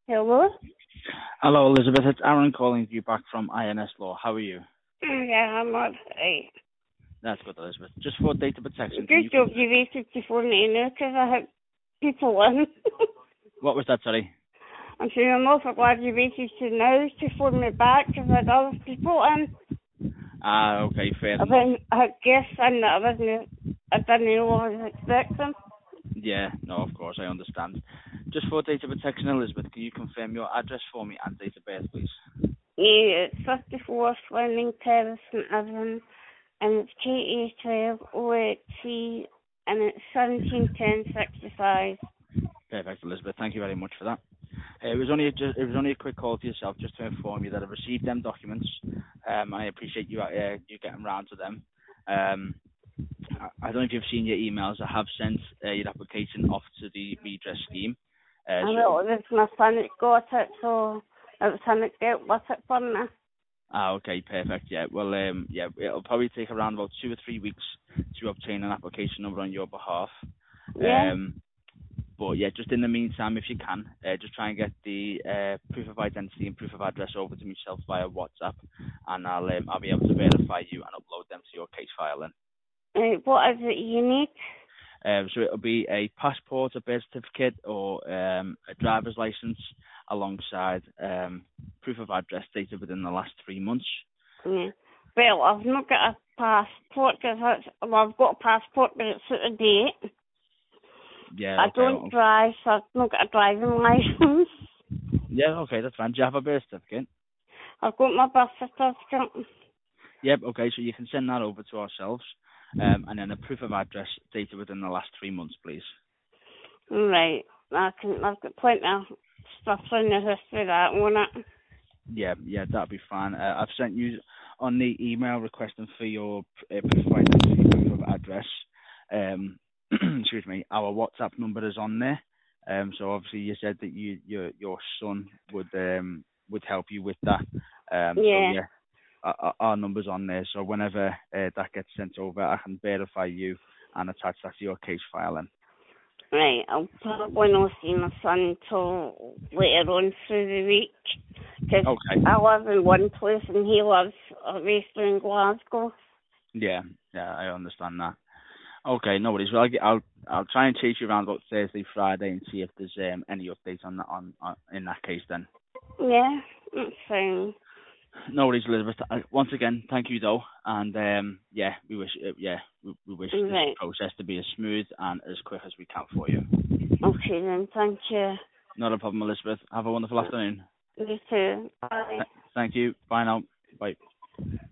Hello? Hello, Elizabeth. It's Aaron calling you back from INS Law. How are you? Yeah, I'm alright. That's good, Elizabeth. Just for data protection, can Good you... job you waited to phone me now because I had people in. What was that, sorry? I'm saying I'm awful glad you waited to now to phone me back because I had other people in. Okay, fair I enough. had guests in that I didn't know I was expecting. Yeah, no, of course, I understand. Just for data protection, Elizabeth, can you confirm your address for me and date of birth, please? Yeah, it's 54 Fleming Terrace in Avon and it's KA12 and it's 171065. Perfect, Elizabeth. Thank you very much for that. It was only a quick call to yourself just to inform you that I've received them documents. I appreciate you getting round to them. I don't know if you've seen your emails. I have sent your application off to the redress scheme. I know it was my son that got it, so it was him that dealt with it for me. Okay, perfect. Yeah, well, it'll probably take around about 2 or 3 weeks to obtain an application number on your behalf. Yeah? But yeah, just in the meantime, if you can, just try and get the proof of identity and proof of address over to myself via WhatsApp, and I'll be able to verify you and upload them to your case file. Right, what is it you need? So it'll be a passport, a birth certificate, or a driver's license alongside proof of address dated within the last 3 months. Yeah. Well, I've not got a passport, I've got a passport, but it's out of date. Yeah, I okay. don't drive, so I've not got a driving license. Yeah, okay, that's fine. Do you have a birth certificate? I've got my birth certificate. Yep, okay, so you can send that over to ourselves, and then a proof of address dated within the last 3 months, please. Right, I've got plenty of stuff in the history of that, won't it? Yeah, that'll be fine. I've sent you on the email requesting for your proof of identity, proof of address. Excuse me. Our WhatsApp number is on there. So obviously you said that your son would help you with that. Yeah. So yeah, our number's on there. So whenever that gets sent over, I can verify you and attach that to your case file. Then. Right, I'll probably not see my son till later on through the week. Because Okay. I live in one place and he lives away in Glasgow. Yeah, I understand that. Okay, no worries. Well, I'll try and chase you around about Thursday, Friday, and see if there's any updates on that on in that case. Then. Yeah, that's fine. No worries, Elizabeth. Once again, thank you though, and we wish we wish this Right. process to be as smooth and as quick as we can for you. Okay then, thank you. Not a problem, Elizabeth. Have a wonderful afternoon. You too. Bye. Thank you. Bye now. Bye.